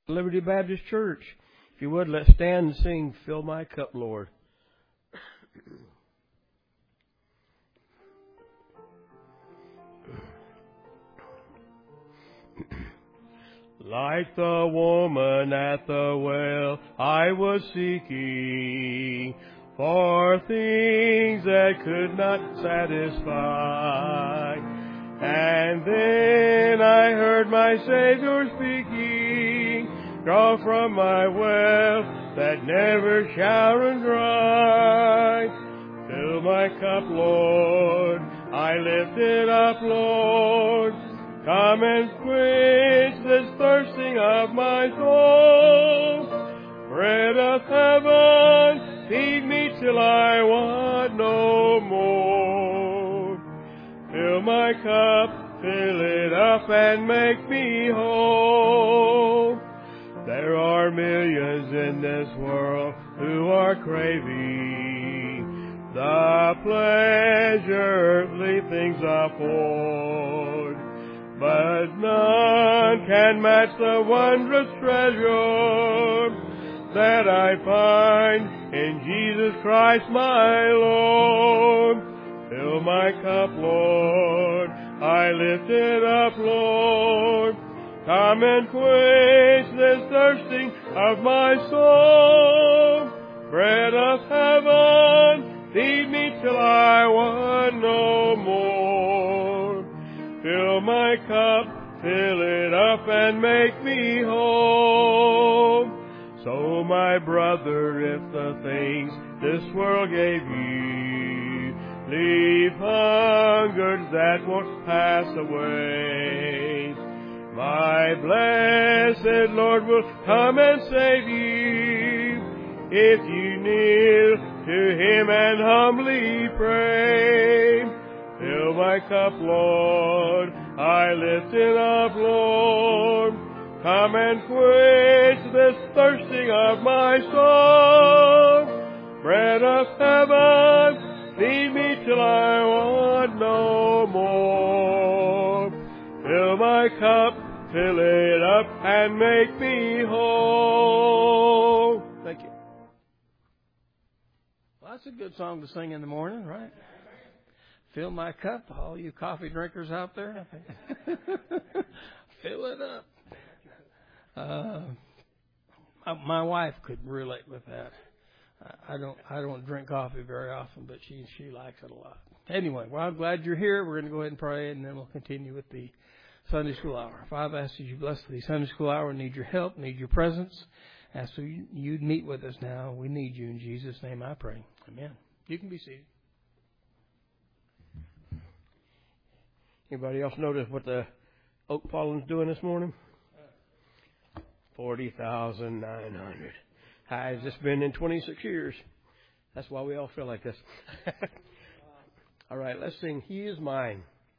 Liberty Baptist Church. If you would, let's stand and sing, Fill My Cup, Lord. Like the woman at the well, I was seeking for things that could not satisfy. And then I heard my Savior speaking, draw from my well that never shall run dry. Fill my cup, Lord, I lift it up, Lord. Come and quench this thirsting of my soul. Bread of heaven, feed me till I want no more. Fill my cup, fill it up, and make me whole. There are millions in this world who are craving the pleasure earthly things afford. But none can match the wondrous treasure that I find in Jesus Christ my Lord. Fill my cup, Lord, I lift it up, Lord. Come and quench this thirsting of my soul. Bread of heaven, feed me till I want no more. Fill my cup, fill it up, and make me whole. So, my brother, if the things this world gave you leave hungers that won't pass away, my blessed Lord will come and save you if you kneel to Him and humbly pray. Fill my cup, Lord, I lift it up, Lord. Come and quench this thirsting of my soul. Bread of heaven, feed me till I want no more. Fill my cup, fill it up, and make me whole. Thank you. Well, that's a good song to sing in the morning, right? Fill my cup, all you coffee drinkers out there. Fill it up. My wife could relate with that. I don't drink coffee very often, but she likes it a lot. Anyway, well, I'm glad you're here. We're going to go ahead and pray, and then we'll continue with the Sunday school hour. Father, I ask that you bless the Sunday school hour. Need your help, need your presence. Ask that you'd meet with us now. We need you in Jesus' name. I pray. Amen. You can be seated. Anybody else notice what the oak pollen's doing this morning? 40,900. Highest it's been in 26 years. That's why we all feel like this. All right, let's sing He Is Mine.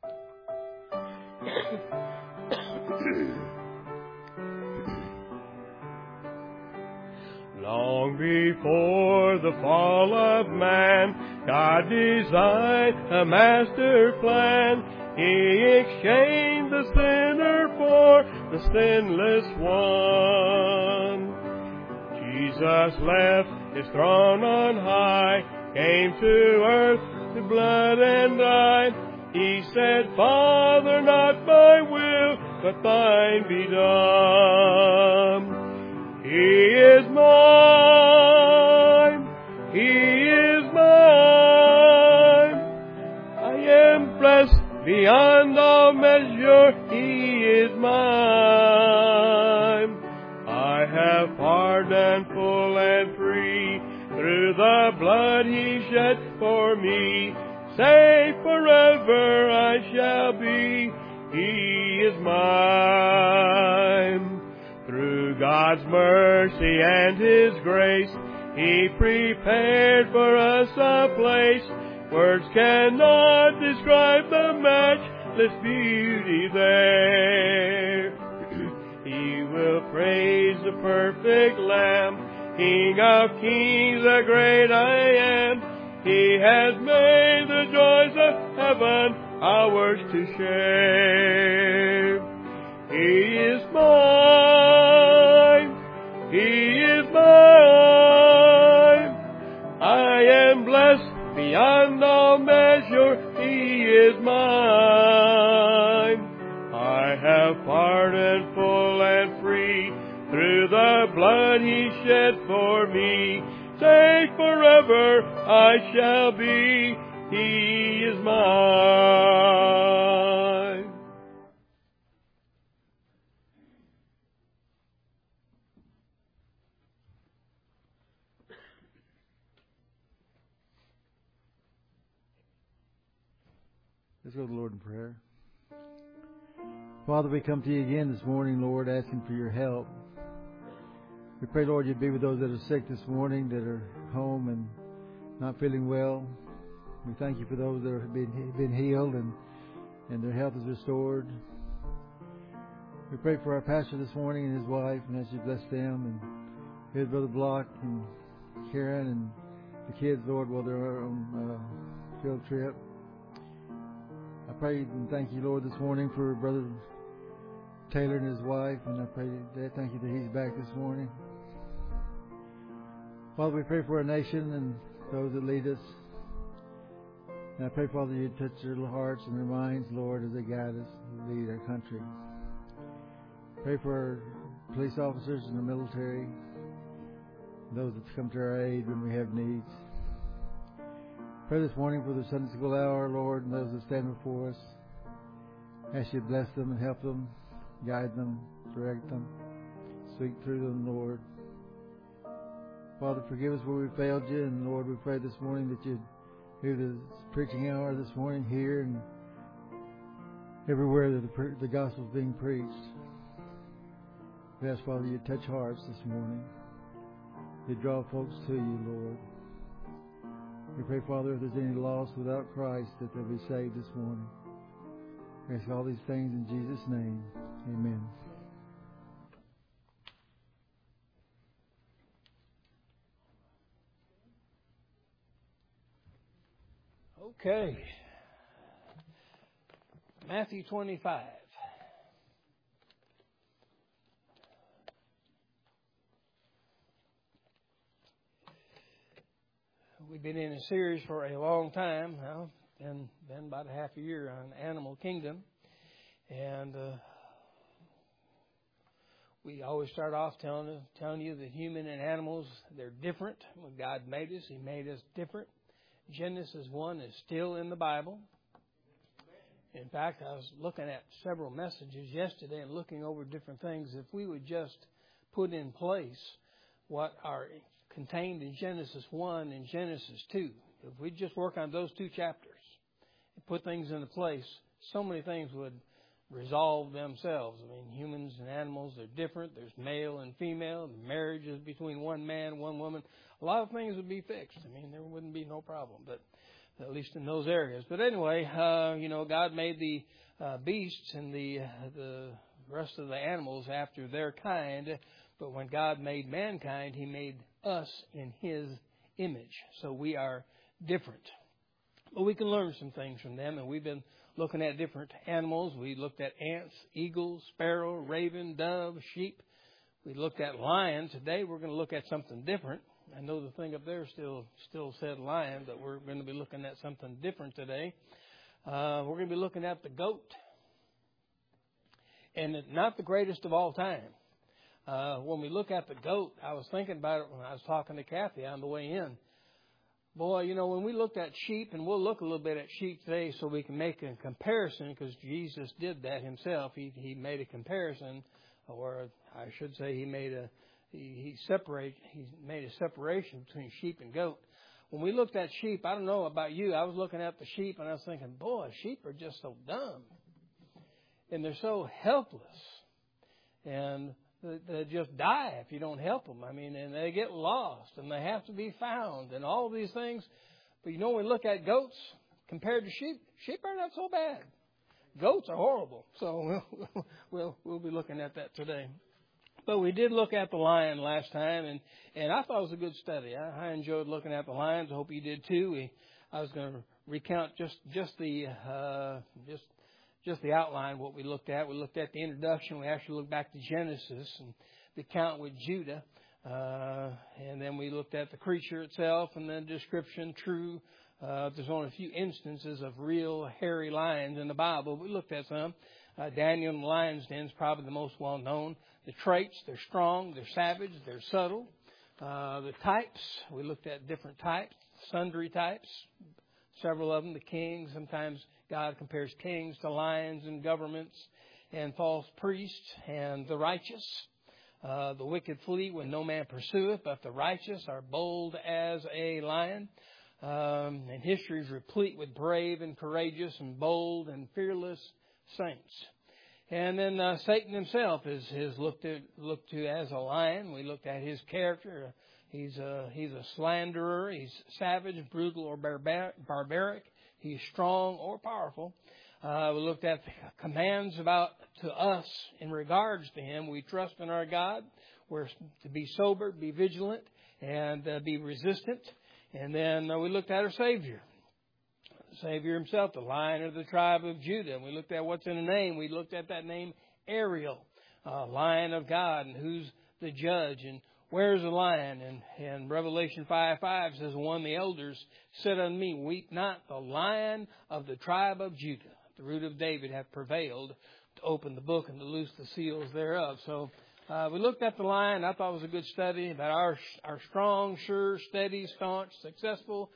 Long before the fall of man, God designed a master plan. He exchanged the sinner for the sinless one. Jesus left His throne on high, came to earth to blood and died. He said, Father, not my will, but thine be done. He is mine. He is mine. I am blessed beyond all measure. He is mine. I have pardon full and free through the blood He shed for me. Saved forever I shall be. He is mine. Through God's mercy and His grace, He prepared for us a place. Words cannot describe the matchless beauty there. He will praise the perfect Lamb, King of kings, the great I am. He has made the joys of heaven ours to share. He is mine. have pardon full and free through the blood He shed for me. Safe forever I shall be. He is mine. Let's go to the Lord in prayer. Father, we come to you again this morning, Lord, asking for your help. We pray, Lord, you'd be with those that are sick this morning, that are home and not feeling well. We thank you for those that have been healed and their health is restored. We pray for our pastor this morning and his wife, and as you bless them, and his brother Block and Karen and the kids, Lord, while they're on field trip. I pray and thank you, Lord, this morning for Brother Taylor and his wife, and I pray that thank you that he's back this morning. Father, we pray for our nation and those that lead us. And I pray, Father, you touch their hearts and their minds, Lord, as they guide us and lead our country. Pray for our police officers and the military, those that come to our aid when we have needs. Pray this morning for the Sunday school hour, Lord, and those that stand before us. Ask you to bless them and help them, guide them, direct them, speak through them, Lord. Father, forgive us where we failed you, and Lord, we pray this morning that you'd hear the preaching hour this morning here and everywhere that the gospel is being preached. We ask, Father, you touch hearts this morning. You draw folks to you, Lord. We pray, Father, if there's any lost without Christ, that they'll be saved this morning. We ask all these things in Jesus' name. Amen. Okay. Matthew 25. We've been in a series for a long time now, been about a half a year on Animal Kingdom. And we always start off telling you that human and animals, they're different. When God made us, He made us different. Genesis 1 is still in the Bible. In fact, I was looking at several messages yesterday and looking over different things. If we would just put in place what are contained in Genesis 1 and Genesis 2, if we just work on those two chapters and put things into place, so many things would resolve themselves. I mean, humans and animals are different. There's male and female. The marriage is between one man, one woman. A lot of things would be fixed. I mean, there wouldn't be no problem, but at least in those areas. But anyway, God made the beasts and the rest of the animals after their kind. But when God made mankind, He made us in His image. So we are different. But we can learn some things from them, and we've been looking at different animals. We looked at ants, eagles, sparrow, raven, dove, sheep. We looked at lion. Today we're going to look at something different. I know the thing up there still said lion, but we're going to be looking at something different today. We're going to be looking at the goat. And not the greatest of all time. When we look at the goat, I was thinking about it when I was talking to Kathy on the way in. Boy, when we looked at sheep, and we'll look a little bit at sheep today so we can make a comparison, because Jesus did that Himself. He made a comparison, or I should say He made a separation between sheep and goat. When we looked at sheep, I don't know about you, I was looking at the sheep and I was thinking, boy, sheep are just so dumb. And they're so helpless. And they just die if you don't help them. I mean, and they get lost and they have to be found and all these things. But when we look at goats compared to sheep, sheep are not so bad. Goats are horrible. So we'll be looking at that today. But we did look at the lion last time, and I thought it was a good study. I enjoyed looking at the lions. I hope you did too. I was going to recount just the outline what we looked at. We looked at the introduction. We actually looked back to Genesis and the account with Judah, and then we looked at the creature itself and then description. True, there's only a few instances of real hairy lions in the Bible. We looked at some. Daniel in the lion's den is probably the most well known. The traits, they're strong, they're savage, they're subtle. The types, we looked at different types, sundry types, several of them. The kings, sometimes God compares kings to lions and governments and false priests, and the righteous. The wicked flee when no man pursueth, but the righteous are bold as a lion. And history is replete with brave and courageous and bold and fearless saints. And then Satan himself is looked to as a lion. We looked at his character. He's a slanderer. He's savage, brutal, or barbaric. He's strong or powerful. We looked at the commands to us in regards to him. We trust in our God. We're to be sober, be vigilant, and be resistant. And then we looked at our Savior. The Savior himself, the Lion of the tribe of Judah. And we looked at what's in the name. We looked at that name, Ariel, Lion of God, and who's the judge, and where's the lion? And Revelation 5:5 says, one of the elders said unto me, weep not, the Lion of the tribe of Judah, the root of David, hath prevailed to open the book and to loose the seals thereof. So we looked at the lion. I thought it was a good study about our strong, sure, steady, staunch, successful,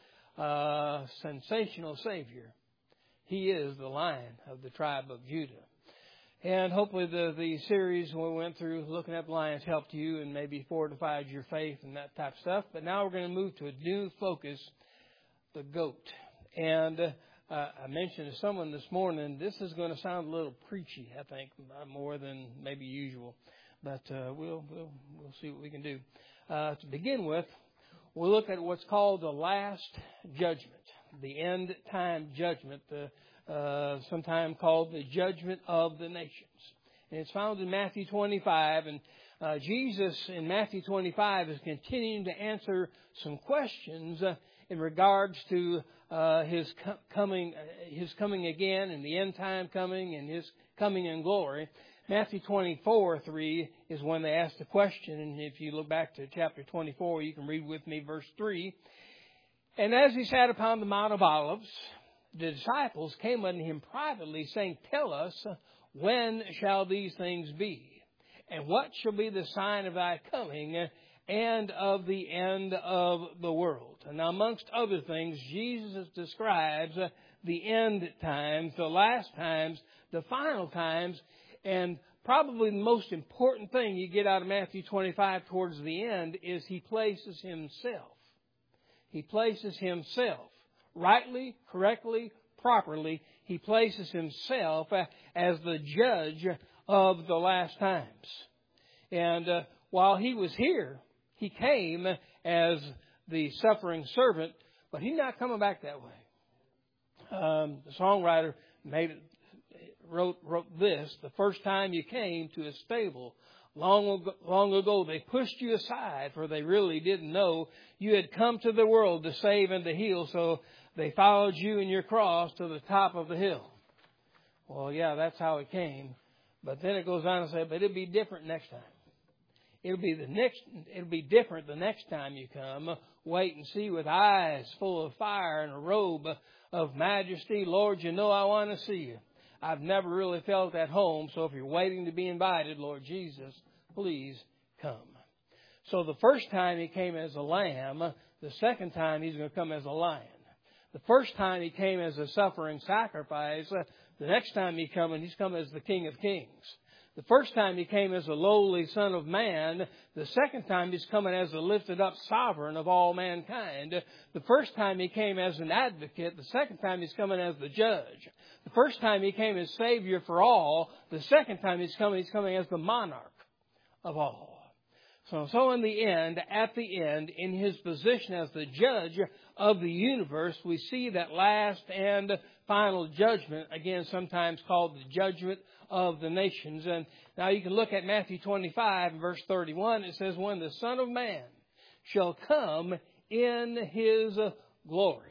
sensational Savior. He is the Lion of the tribe of Judah. And hopefully the series we went through looking at the lions helped you and maybe fortified your faith and that type of stuff. But now we're going to move to a new focus, the goat. And I mentioned to someone this morning, this is going to sound a little preachy, I think, more than maybe usual. But we'll see what we can do. To begin with, we'll look at what's called the last judgment, the end time judgment, sometimes called the judgment of the nations. And it's found in Matthew 25. And Jesus in Matthew 25 is continuing to answer some questions in regards to his coming again, and the end time coming, and his coming in glory. Matthew 24:3 is when they ask the question. And if you look back to chapter 24, you can read with me verse 3. And as he sat upon the Mount of Olives, the disciples came unto him privately, saying, tell us, when shall these things be? And what shall be the sign of thy coming and of the end of the world? And now, amongst other things, Jesus describes the end times, the last times, the final times, and probably the most important thing you get out of Matthew 25 towards the end is he places himself. He places himself. Rightly, correctly, properly, he places himself as the judge of the last times. And while he was here, he came as the suffering servant, but he's not coming back that way. The songwriter wrote this: the first time you came to a stable, long ago they pushed you aside, for they really didn't know you had come to the world to save and to heal, so they followed you and your cross to the top of the hill. Well, yeah, that's how it came. But then it goes on to say, but it'll be different next time. It'll be different the next time you come. Wait and see, with eyes full of fire and a robe of majesty. Lord, you know I want to see you. I've never really felt at home, so if you're waiting to be invited, Lord Jesus, please come. So the first time he came as a lamb, the second time he's going to come as a lion. The first time he came as a suffering sacrifice, the next time he's coming as the King of Kings. The first time he came as a lowly Son of Man. The second time he's coming as the lifted up sovereign of all mankind. The first time he came as an advocate. The second time he's coming as the judge. The first time he came as Savior for all. The second time he's coming as the monarch of all. So in the end, at the end, in his position as the judge of the universe, we see that last and final judgment, again, sometimes called the judgment of the nations. And now you can look at Matthew 25, verse 31. It says, when the Son of Man shall come in his glory.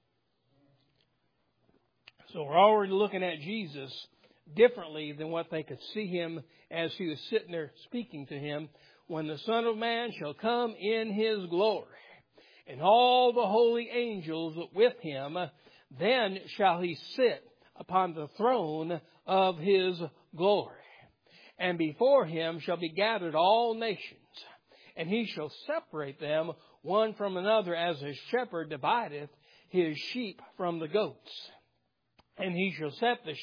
So we're already looking at Jesus differently than what they could see him as he was sitting there speaking to him. When the Son of Man shall come in his glory, and all the holy angels with him, then shall he sit upon the throne of his glory. And before him shall be gathered all nations, and he shall separate them one from another, as a shepherd divideth his sheep from the goats. And he shall set the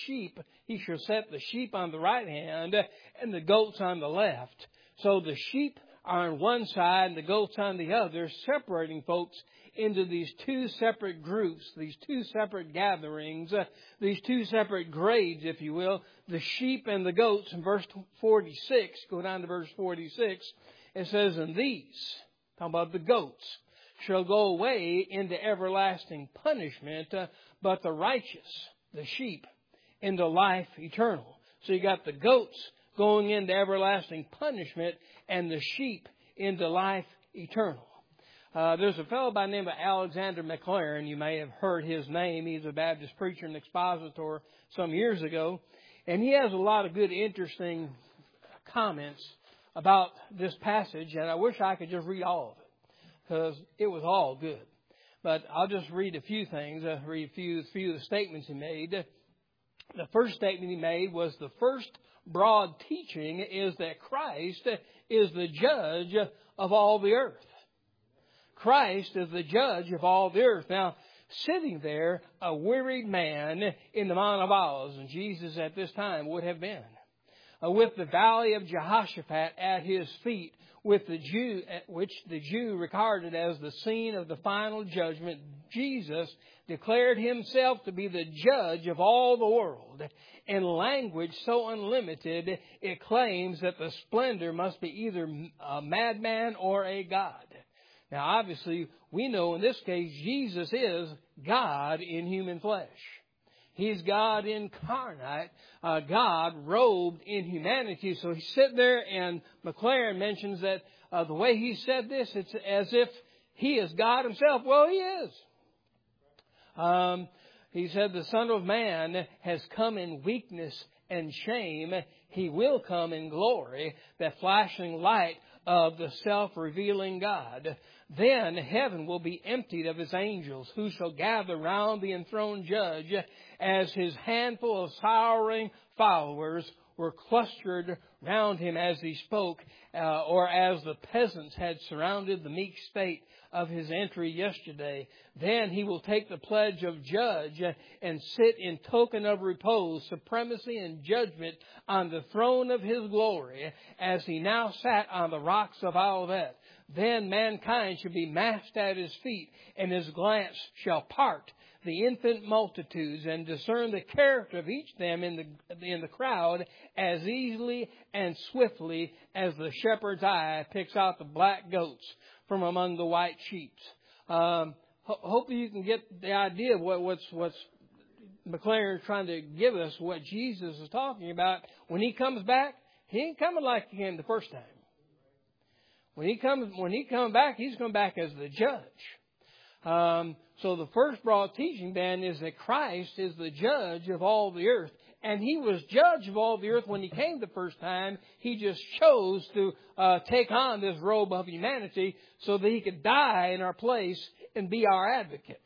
sheep on the right hand, and the goats on the left. So the sheep are on one side and the goats on the other, separating folks into these two separate groups, these two separate gatherings, these two separate grades, if you will, the sheep and the goats. In verse 46, go down to verse 46, it says, and these, talking about the goats, shall go away into everlasting punishment, but the righteous, the sheep, into life eternal. So you got the goats going into everlasting punishment and the sheep into life eternal. There's a fellow by the name of Alexander McLaren. You may have heard his name. He's a Baptist preacher and expositor some years ago. And he has a lot of good, interesting comments about this passage. And I wish I could just read all of it, because it was all good. But I'll just read a few things. I'll read a few of the statements he made. The first statement he made was the first broad teaching is that Christ is the judge of all the earth. Christ is the judge of all the earth. Now, sitting there, a wearied man in the Mount of Olives, and Jesus at this time would have been, with the valley of Jehoshaphat at his feet, which the Jew regarded as the scene of the final judgment, Jesus declared himself to be the judge of all the world. In language so unlimited, it claims that the splendor must be either a madman or a god. Now, obviously, we know in this case, Jesus is God in human flesh. He's God incarnate, God robed in humanity. So he's sitting there, and McLaren mentions that the way he said this, it's as if he is God himself. Well, he is. He said, the Son of Man has come in weakness and shame. He will come in glory, that flashing light of the self-revealing God. Then heaven will be emptied of his angels, who shall gather round the enthroned judge, as his handful of sorrowing followers were clustered round him as he spoke, or as the peasants had surrounded the meek state of his entry yesterday. Then he will take the pledge of judge and sit in token of repose, supremacy, and judgment on the throne of his glory, as he now sat on the rocks of Olivet. Then mankind shall be massed at his feet, and his glance shall part the infant multitudes and discern the character of each of them in the crowd as easily and swiftly as the shepherd's eye picks out the black goats from among the white sheep. Hopefully you can get the idea of what's McLaren is trying to give us, what Jesus is talking about. When he comes back, he ain't coming like he came the first time. When he comes back, he's coming back as the judge. So the first broad teaching then is that Christ is the judge of all the earth. And he was judge of all the earth when he came the first time. He just chose to take on this robe of humanity so that he could die in our place and be our advocate.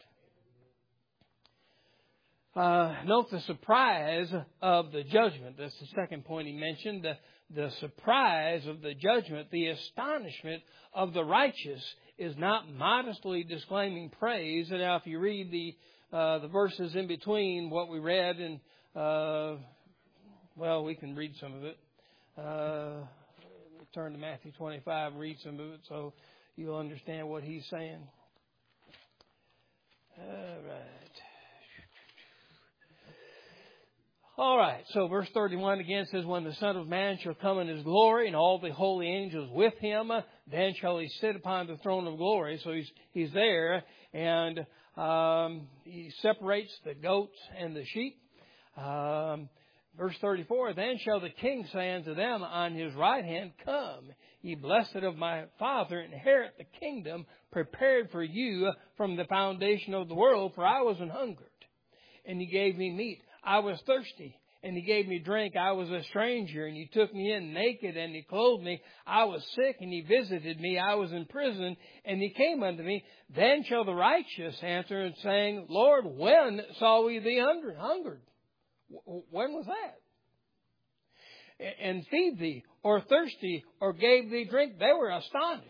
Note the surprise of the judgment. That's the second point he mentioned. The surprise of the judgment, the astonishment of the righteous, is not modestly disclaiming praise. And now if you read the verses in between what we read, and we can read some of it. Turn to Matthew 25 and read some of it so you'll understand what he's saying. All right, so verse 31 again says, when the Son of Man shall come in his glory, and all the holy angels with him, then shall he sit upon the throne of glory. So he's there, and he separates the goats and the sheep. Verse 34, then shall the King say unto them on his right hand, come, ye blessed of my Father, inherit the kingdom prepared for you from the foundation of the world. For I was an hungered, and ye gave me meat. I was thirsty, and he gave me drink. I was a stranger, and he took me in naked, and he clothed me. I was sick, and he visited me. I was in prison, and he came unto me. Then shall the righteous answer, and saying, Lord, when saw we thee hungered? When was that? and feed thee, or thirsty, or gave thee drink? They were astonished.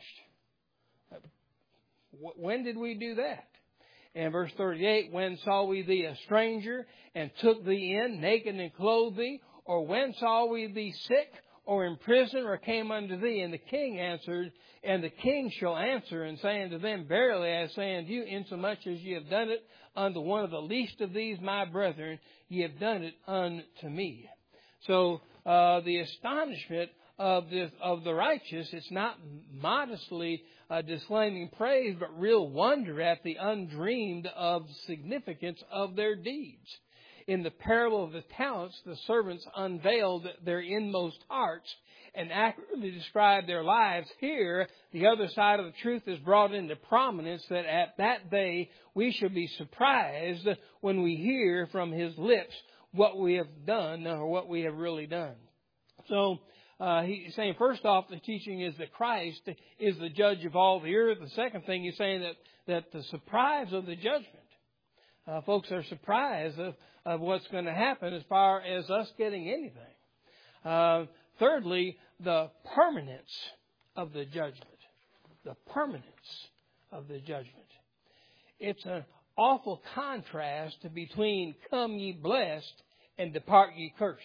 When did we do that? And verse 38, when saw we thee a stranger, and took thee in, naked and clothed thee? Or when saw we thee sick, or in prison, or came unto thee? And the king answered, and the king shall answer, and say unto them, verily I say unto you, insomuch as ye have done it unto one of the least of these my brethren, ye have done it unto me. So the astonishment of the righteous, it's not modestly disclaiming praise, but real wonder at the undreamed of significance of their deeds. In the parable of the talents, the servants unveiled their inmost hearts and accurately described their lives. Here, the other side of the truth is brought into prominence, that at that day we should be surprised when we hear from his lips what we have done, or what we have really done. So, he's saying, first off, the teaching is that Christ is the judge of all the earth. The second thing, he's saying that the surprise of the judgment, folks are surprised of what's going to happen as far as us getting anything. Thirdly, the permanence of the judgment. The permanence of the judgment. It's an awful contrast between come ye blessed and depart ye cursed.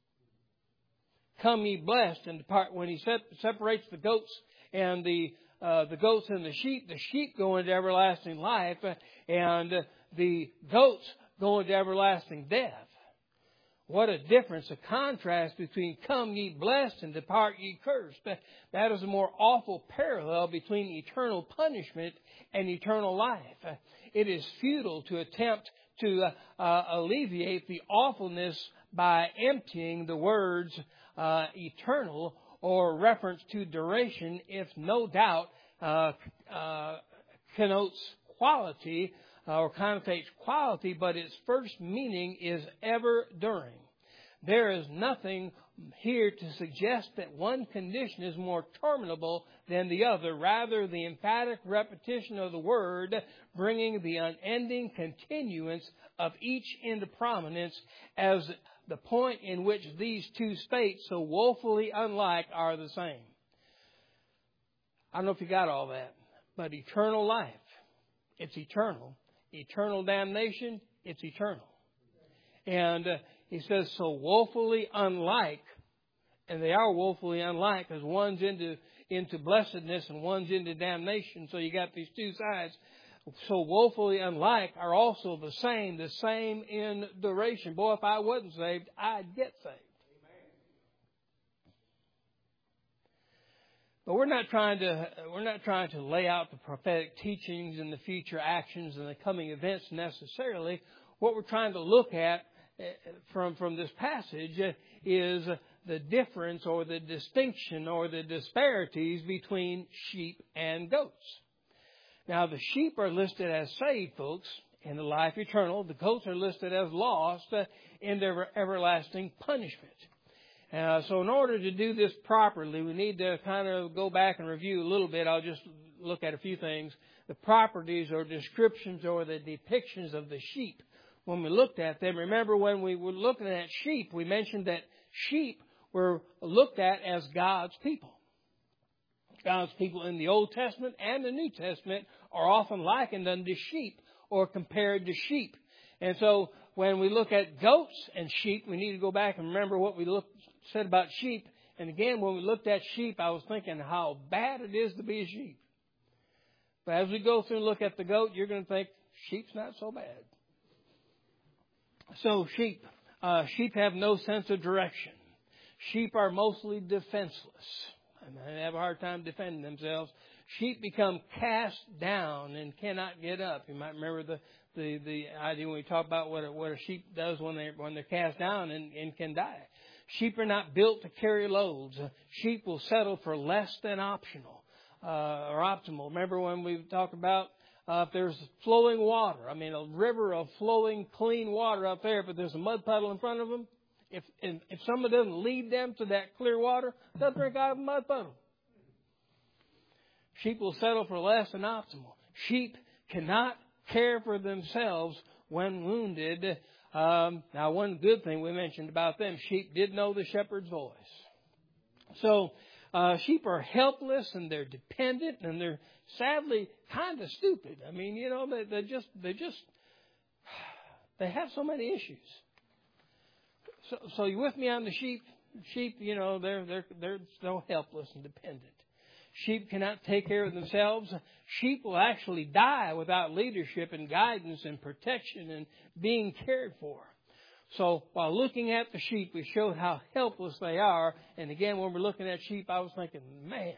Come ye blessed and depart. When he separates the goats and the goats and the sheep go into everlasting life, and the goats go into everlasting death. What a difference, a contrast between come ye blessed and depart ye cursed. That is a more awful parallel between eternal punishment and eternal life. It is futile to attempt to alleviate the awfulness by emptying the words eternal or reference to duration, if no doubt connotes quality or connotates quality, but its first meaning is ever during. There is nothing here to suggest that one condition is more terminable than the other. Rather, the emphatic repetition of the word bringing the unending continuance of each into prominence as the point in which these two states, so woefully unlike, are the same. I don't know if you got all that, but eternal life, it's eternal. Eternal damnation, it's eternal. And he says, so woefully unlike, and they are woefully unlike, because one's into blessedness and one's into damnation. So you got these two sides. So woefully unlike are also the same in duration. Boy, if I wasn't saved, I'd get saved. But we're not trying to lay out the prophetic teachings and the future actions and the coming events necessarily. What we're trying to look at from this passage is the difference or the distinction or the disparities between sheep and goats. Now, the sheep are listed as saved, folks, in the life eternal. The goats are listed as lost in their everlasting punishment. So in order to do this properly, we need to kind of go back and review a little bit. I'll just look at a few things. The properties or descriptions or the depictions of the sheep. When we looked at them, remember when we were looking at sheep, we mentioned that sheep were looked at as God's people. God's people in the Old Testament and the New Testament are often likened unto sheep or compared to sheep. And so when we look at goats and sheep, we need to go back and remember what we said about sheep. And again, when we looked at sheep, I was thinking how bad it is to be a sheep. But as we go through and look at the goat, you're going to think sheep's not so bad. So sheep have no sense of direction. Sheep are mostly defenseless. They have a hard time defending themselves. Sheep become cast down and cannot get up. You might remember the idea when we talk about what a sheep does when they're cast down and can die. Sheep are not built to carry loads. Sheep will settle for less than optional or optimal. Remember when we talked about if there's flowing water, a river of flowing clean water up there, but there's a mud puddle in front of them. If someone doesn't lead them to that clear water, they'll drink out of a mud puddle. Sheep will settle for less than optimal. Sheep cannot care for themselves when wounded. Now, one good thing we mentioned about them, sheep did know the shepherd's voice. So sheep are helpless and they're dependent and they're sadly kind of stupid. I mean, you know, they have so many issues. So you with me on the sheep? Sheep, you know, they're so helpless and dependent. Sheep cannot take care of themselves. Sheep will actually die without leadership and guidance and protection and being cared for. So while looking at the sheep, we showed how helpless they are. And again, when we're looking at sheep, I was thinking, man.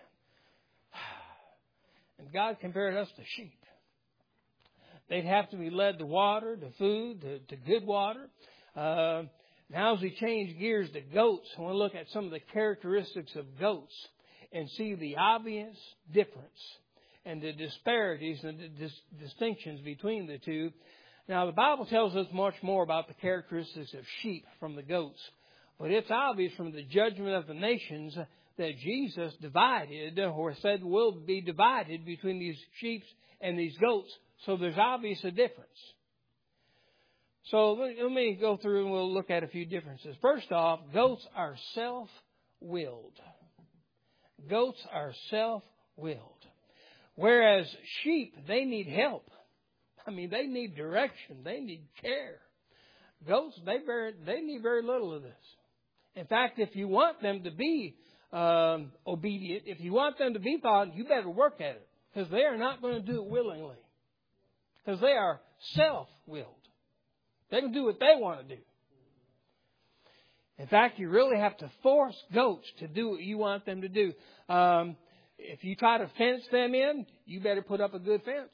And God compared us to sheep. They'd have to be led to water, to food, to good water. Now as we change gears to goats, I want to look at some of the characteristics of goats and see the obvious difference and the disparities and the distinctions between the two. Now, the Bible tells us much more about the characteristics of sheep from the goats. But it's obvious from the judgment of the nations that Jesus divided, or said will be divided between these sheep and these goats. So there's obvious a difference. So let me go through and we'll look at a few differences. First off, goats are self-willed. Goats are self-willed. Whereas sheep, they need help. I mean, they need direction. They need care. Goats, they need very little of this. In fact, if you want them to be obedient, if you want them to be taught, you better work at it. Because they are not going to do it willingly. Because they are self-willed. They can do what they want to do. In fact, you really have to force goats to do what you want them to do. If you try to fence them in, you better put up a good fence.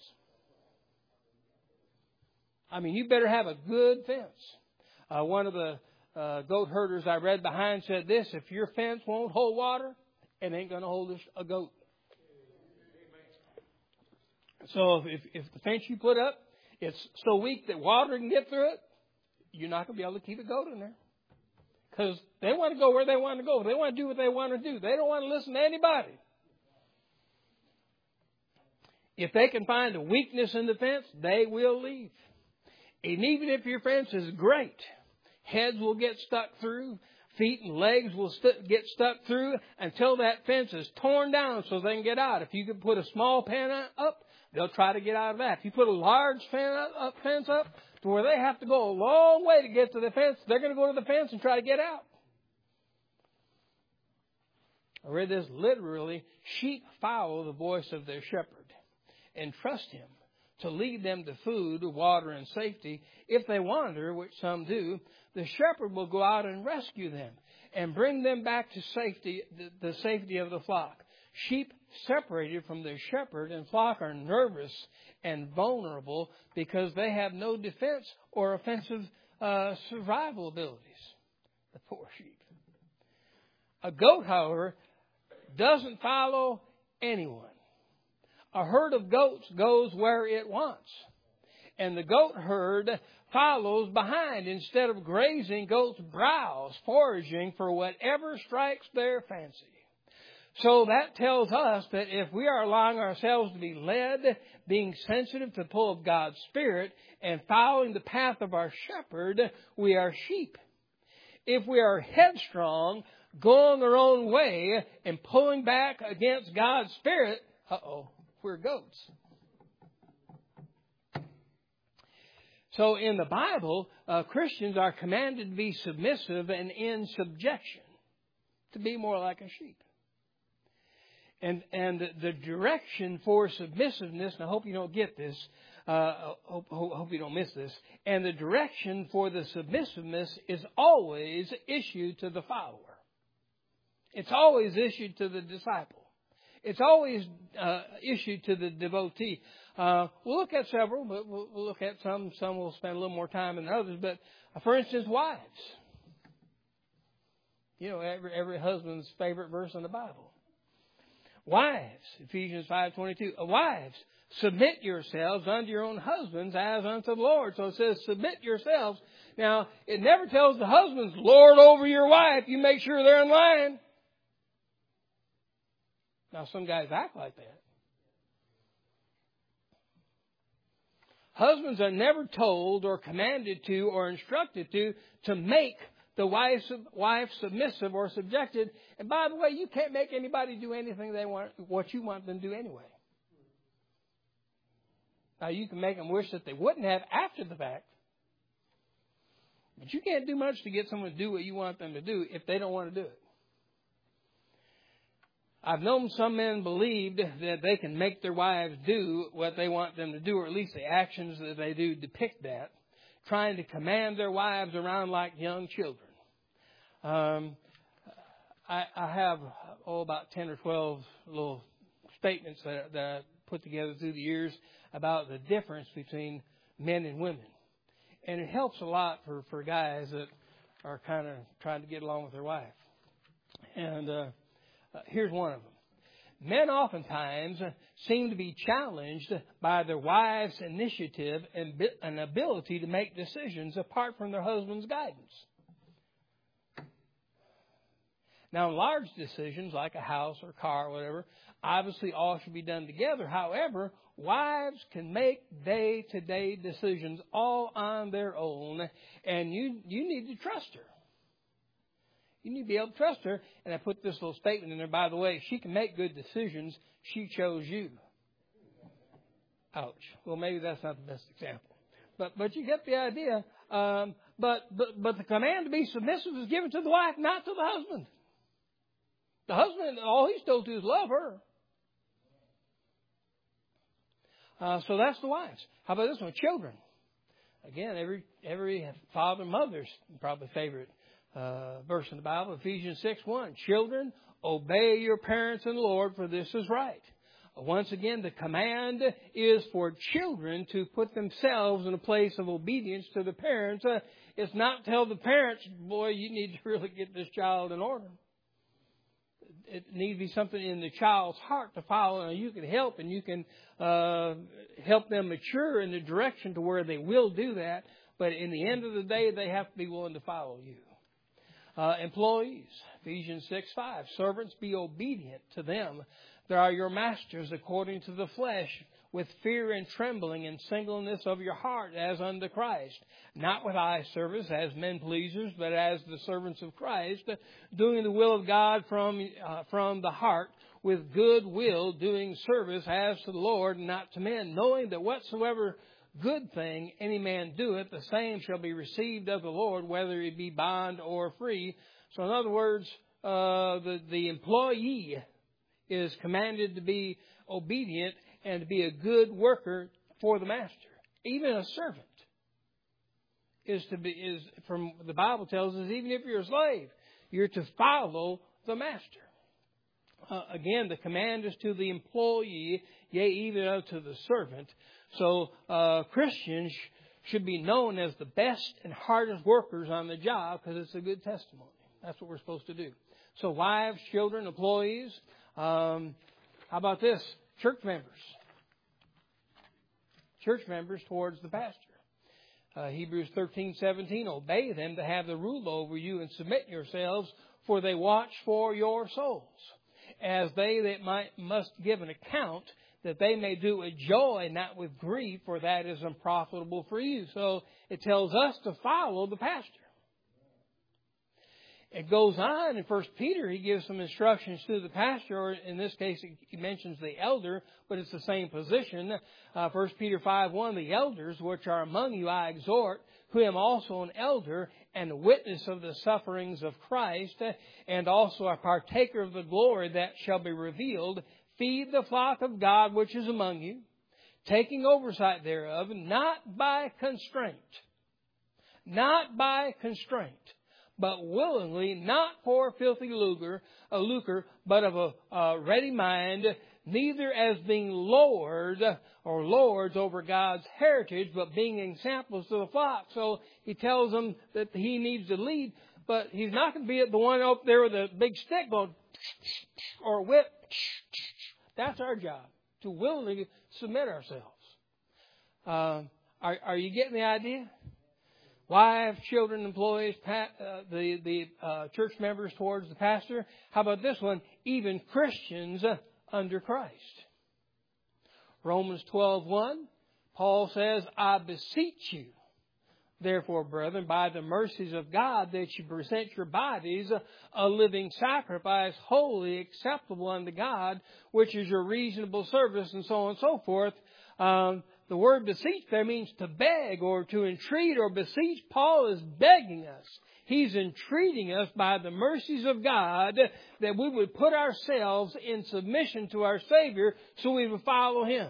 I mean, you better have a good fence. One of the goat herders I read behind said this: if your fence won't hold water, it ain't going to hold a goat. So if the fence you put up, it's so weak that water can get through it, you're not going to be able to keep a goat in there. Because they want to go where they want to go. They want to do what they want to do. They don't want to listen to anybody. If they can find a weakness in the fence, they will leave. And even if your fence is great, heads will get stuck through, feet and legs will get stuck through until that fence is torn down so they can get out. If you can put a small pen up, they'll try to get out of that. If you put a large fence up to where they have to go a long way to get to the fence, they're going to go to the fence and try to get out. I read this literally: sheep follow the voice of their shepherd and trust him to lead them to food, water, and safety. If they wander, which some do, the shepherd will go out and rescue them and bring them back to safety, the safety of the flock. Sheep separated from their shepherd and flock are nervous and vulnerable because they have no defense or offensive survival abilities. The poor sheep. A goat, however, doesn't follow anyone. A herd of goats goes where it wants. And the goat herd follows behind. Instead of grazing, goats browse, foraging for whatever strikes their fancy. So that tells us that if we are allowing ourselves to be led, being sensitive to the pull of God's Spirit, and following the path of our shepherd, we are sheep. If we are headstrong, going our own way, and pulling back against God's Spirit, we're goats. So in the Bible, Christians are commanded to be submissive and in subjection, to be more like a sheep. And the direction for submissiveness, and I hope you don't get this, hope you don't miss this, and the direction for the submissiveness is always issued to the follower. It's always issued to the disciple. It's always issued to the devotee. We'll look at several, but we'll look at some. Some we'll spend a little more time than others. But for instance, wives. You know, every husband's favorite verse in the Bible. Wives, Ephesians 5:22. Wives, submit yourselves unto your own husbands as unto the Lord. So it says, submit yourselves. Now, it never tells the husbands, lord over your wife. You make sure they're in line. Now, some guys act like that. Husbands are never told or commanded to or instructed to make the wife submissive or subjected. And by the way, you can't make anybody do anything they want, what you want them to do anyway. Now, you can make them wish that they wouldn't have after the fact. But you can't do much to get someone to do what you want them to do if they don't want to do it. I've known some men believed that they can make their wives do what they want them to do, or at least the actions that they do depict that, trying to command their wives around like young children. I have about 10 or 12 little statements that I put together through the years about the difference between men and women. And it helps a lot for guys that are kind of trying to get along with their wife. And here's one of them. Men oftentimes seem to be challenged by their wives' initiative and ability to make decisions apart from their husband's guidance. Now, in large decisions like a house or car or whatever, obviously all should be done together. However, wives can make day-to-day decisions all on their own, and you need to trust her. You need to be able to trust her. And I put this little statement in there, by the way, she can make good decisions. She chose you. Ouch. Well, maybe that's not the best example. But you get the idea. But the command to be submissive is given to the wife, not to the husband. The husband, all he's told to is love her. So that's the wives. How about this one? Children. Again, every father and mother's probably favorite verse in the Bible, Ephesians 6:1. Children, obey your parents in the Lord, for this is right. Once again, the command is for children to put themselves in a place of obedience to the parents. It's not tell the parents, boy, you need to really get this child in order. It needs to be something in the child's heart to follow. And you can help, and you can help them mature in the direction to where they will do that. But in the end of the day, they have to be willing to follow you. Employees, Ephesians 6:5. Servants, be obedient to them. They are your masters according to the flesh, with fear and trembling and singleness of your heart as unto Christ, not with eye service as men pleasers, but as the servants of Christ, doing the will of God from the heart, with good will, doing service as to the Lord, and not to men, knowing that whatsoever good thing any man doeth, the same shall be received of the Lord, whether it be bond or free. So in other words, the employee is commanded to be obedient and to be a good worker for the master. Even a servant is from the Bible tells us, even if you're a slave, you're to follow the master. Again, the command is to the employee, yea, even unto the servant. So Christians should be known as the best and hardest workers on the job because it's a good testimony. That's what we're supposed to do. So wives, children, employees. How about this? Church members. Church members towards the pastor. Hebrews 13:17. Obey them to have the rule over you and submit yourselves, for they watch for your souls, as they that must give an account, that they may do with joy, not with grief, for that is unprofitable for you. So it tells us to follow the pastor. It goes on in 1 Peter, he gives some instructions to the pastor, or in this case he mentions the elder, but it's the same position. 1 Peter 5:1, the elders which are among you I exhort, who am also an elder and a witness of the sufferings of Christ, and also a partaker of the glory that shall be revealed. Feed the flock of God which is among you, taking oversight thereof, not by constraint, but willingly, not for filthy lucre, but of a ready mind, neither as being lords over God's heritage, but being examples to the flock. So he tells them that he needs to lead, but he's not going to be the one up there with a big stick going, or whip. That's our job, to willingly submit ourselves. Are you getting the idea? Wives, children, employees, the church members towards the pastor. How about this one? Even Christians under Christ. Romans 12:1. Paul says, I beseech you, therefore, brethren, by the mercies of God, that you present your bodies a living sacrifice, holy, acceptable unto God, which is your reasonable service, and so on and so forth. The word beseech there means to beg or to entreat or beseech. Paul is begging us. He's entreating us by the mercies of God that we would put ourselves in submission to our Savior so we would follow Him.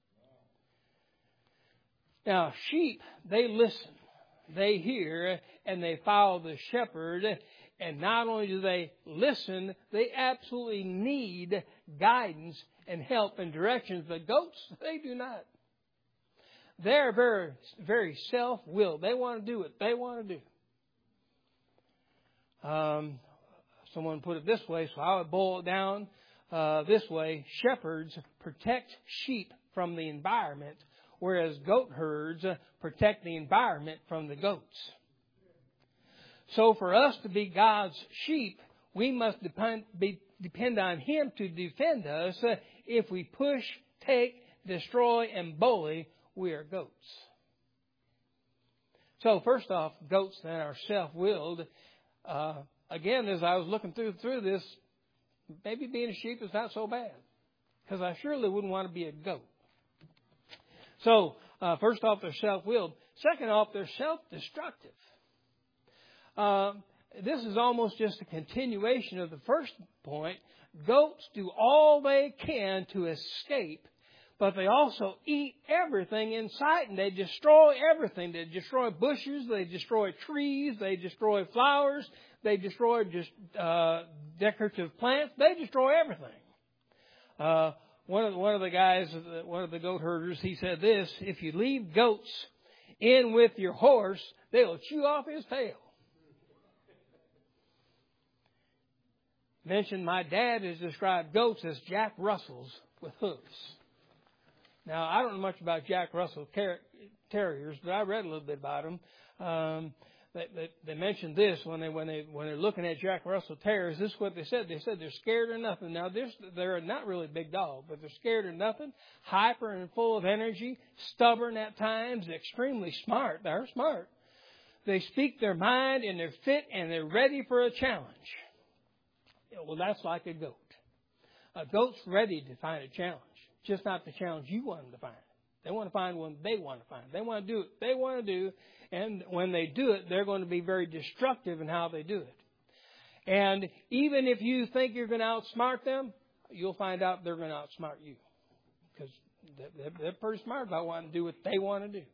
Now, sheep, they listen. They hear and they follow the shepherd. And not only do they listen, they absolutely need guidance and help and directions. But goats, they do not. They're very, very self-willed. They want to do what they want to do. Someone put it this way, so I would boil it down this way. Shepherds protect sheep from the environment, whereas goat herds protect the environment from the goats. So for us to be God's sheep, we must depend on Him to defend us. If we push, take, destroy, and bully, we are goats. So first off, goats then are self-willed. Again, as I was looking through this, maybe being a sheep is not so bad, because I surely wouldn't want to be a goat. So, first off, they're self-willed. Second off, they're self-destructive. This is almost just a continuation of the first point. Goats do all they can to escape, but they also eat everything in sight, and they destroy everything. They destroy bushes, they destroy trees, they destroy flowers, they destroy just decorative plants. They destroy everything. One of the guys, one of the goat herders, he said this: if you leave goats in with your horse, they'll chew off his tail. Mentioned my dad has described goats as Jack Russells with hooves. Now, I don't know much about Jack Russell Terriers, but I read a little bit about them. They mentioned this when they're looking at Jack Russell Terriers. This is what they said. They said they're scared of nothing. Now, they're not really big dogs, but they're scared of nothing, hyper and full of energy, stubborn at times, extremely smart. They're smart. They speak their mind, and they're fit, and they're ready for a challenge. Well, that's like a goat. A goat's ready to find a challenge, just not the challenge you want them to find. They want to find one they want to find. They want to do what they want to do, and when they do it, they're going to be very destructive in how they do it. And even if you think you're going to outsmart them, you'll find out they're going to outsmart you, because they're pretty smart about wanting to do what they want to do.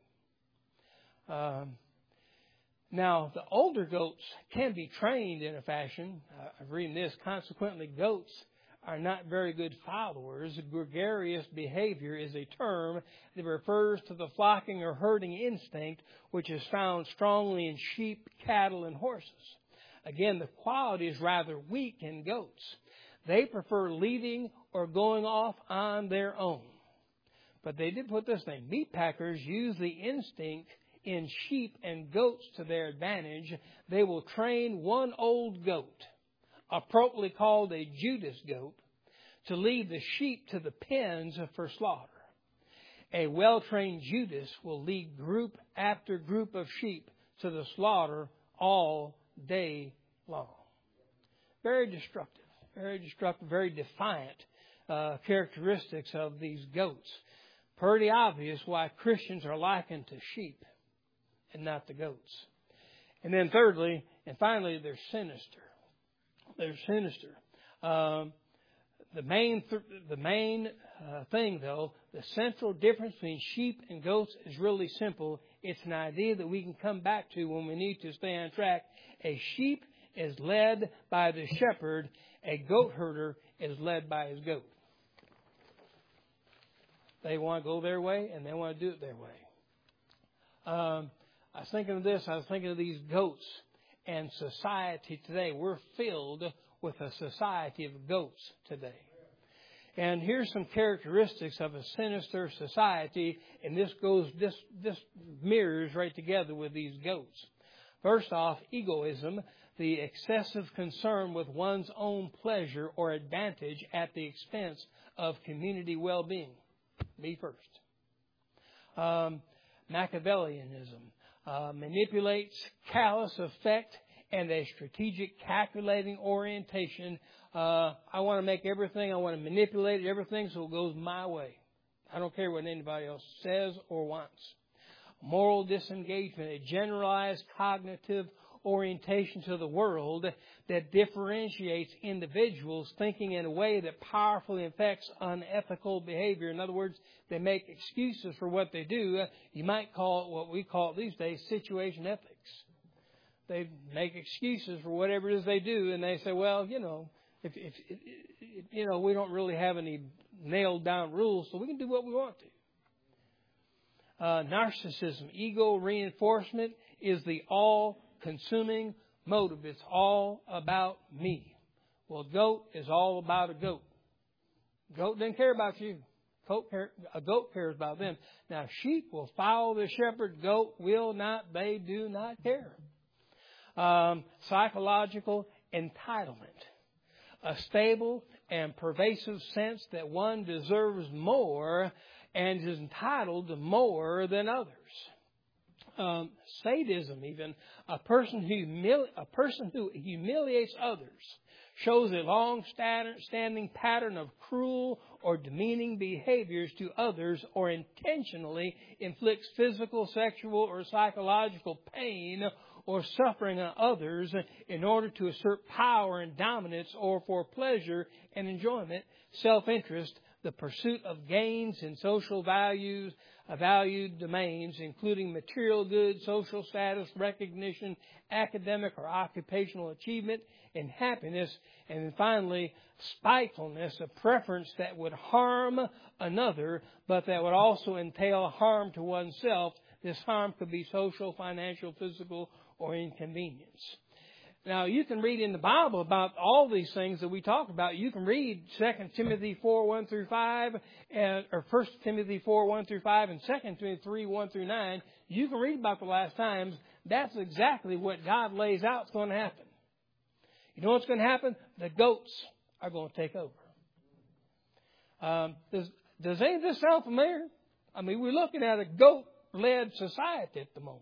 Now, the older goats can be trained in a fashion. I'm reading this. Consequently, goats are not very good followers. Gregarious behavior is a term that refers to the flocking or herding instinct, which is found strongly in sheep, cattle, and horses. Again, the quality is rather weak in goats. They prefer leading or going off on their own. But they did put this thing. Meat packers use the instinct in sheep and goats to their advantage. They will train one old goat, appropriately called a Judas goat, to lead the sheep to the pens for slaughter. A well-trained Judas will lead group after group of sheep to the slaughter all day long. Very destructive, very defiant characteristics of these goats. Pretty obvious why Christians are likened to sheep and not the goats. And then thirdly, and finally, they're sinister. They're sinister. The main thing, though, the central difference between sheep and goats is really simple. It's an idea that we can come back to when we need to stay on track. A sheep is led by the shepherd. A goat herder is led by his goat. They want to go their way, and they want to do it their way. I was thinking of this. I was thinking of these goats and society today. We're filled with a society of goats today. And here's some characteristics of a sinister society, and this mirrors right together with these goats. First off, egoism, the excessive concern with one's own pleasure or advantage at the expense of community well-being. Me first. Machiavellianism, manipulates callous effect and a strategic calculating orientation. I want to make everything, I want to manipulate everything so it goes my way. I don't care what anybody else says or wants. Moral disengagement, a generalized cognitive orientation to the world that differentiates individuals thinking in a way that powerfully affects unethical behavior. In other words, they make excuses for what they do. You might call it what we call it these days situation ethics. They make excuses for whatever it is they do, and they say, well, if we don't really have any nailed down rules, so we can do what we want to. Narcissism, ego reinforcement is the all-consuming motive. It's all about me. Well, a goat is all about a goat. Goat doesn't care about you. A goat cares about them. Now, sheep will follow the shepherd. Goat will not. They do not care. Psychological entitlement. A stable and pervasive sense that one deserves more and is entitled to more than others. Sadism, even a person who humiliates others, shows a long-standing pattern of cruel or demeaning behaviors to others, or intentionally inflicts physical, sexual, or psychological pain or suffering on others in order to assert power and dominance, or for pleasure and enjoyment, self-interest, the pursuit of gains in social valued domains, including material goods, social status, recognition, academic or occupational achievement, and happiness. And then finally, spitefulness, a preference that would harm another, but that would also entail harm to oneself. This harm could be social, financial, physical, or inconvenience. Now, you can read in the Bible about all these things that we talk about. You can read 2 Timothy 4, 1 through 5, or 1 Timothy 4, 1 through 5, and 2 Timothy 3, 1 through 9. You can read about the last times. That's exactly what God lays out is going to happen. You know what's going to happen? The goats are going to take over. Does any of this sound familiar? I mean, we're looking at a goat-led society at the moment.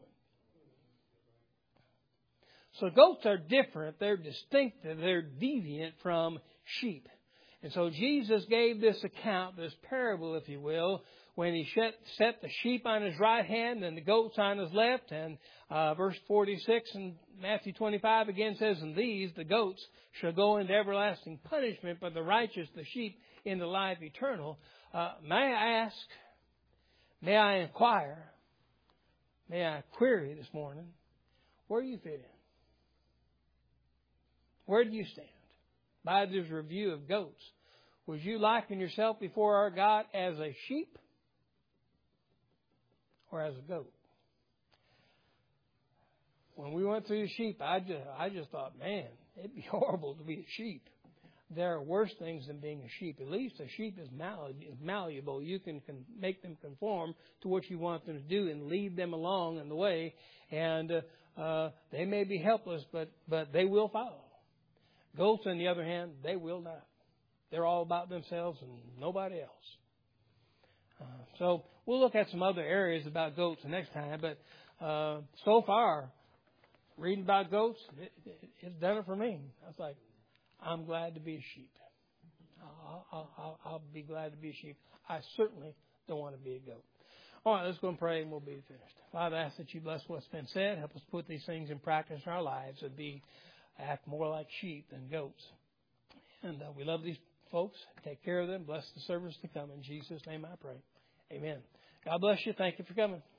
So goats are different. They're distinctive. They're deviant from sheep. And so Jesus gave this account, this parable, if you will, when he set the sheep on his right hand and the goats on his left. And verse 46 in Matthew 25 again says, and these, the goats, shall go into everlasting punishment, but the righteous, the sheep, into life eternal. May I ask, may I inquire, may I query this morning, where do you fit in? Where do you stand? By this review of goats, would you liken yourself before our God as a sheep or as a goat? When we went through the sheep, I just thought, man, it'd be horrible to be a sheep. There are worse things than being a sheep. At least a sheep is malleable. You can make them conform to what you want them to do and lead them along in the way. And they may be helpless, but they will follow. Goats, on the other hand, they will not. They're all about themselves and nobody else. So we'll look at some other areas about goats next time. But so far, reading about goats, it's done it for me. I was like, I'm glad to be a sheep. I'll be glad to be a sheep. I certainly don't want to be a goat. All right, let's go and pray and we'll be finished. Father, I ask that you bless what's been said. Help us put these things in practice in our lives and act more like sheep than goats. And we love these folks. Take care of them. Bless the service to come. In Jesus' name I pray. Amen. God bless you. Thank you for coming.